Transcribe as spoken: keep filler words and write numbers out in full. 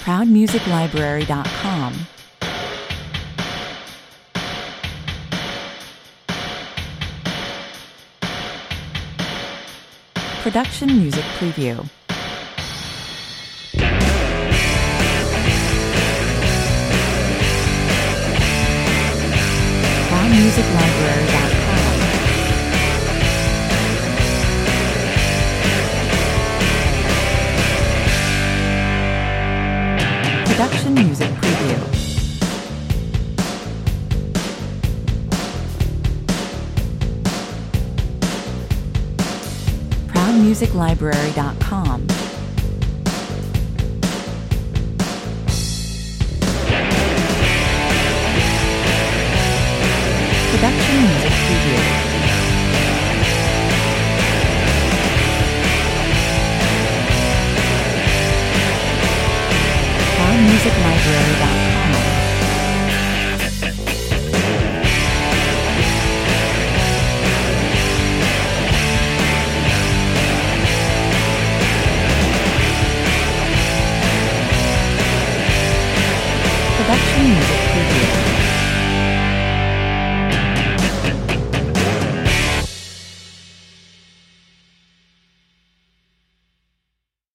proud music library dot com, Production Music Preview. proud music library dot com, Production Music Preview. proud music library dot com, Production Music Preview. proud music library dot com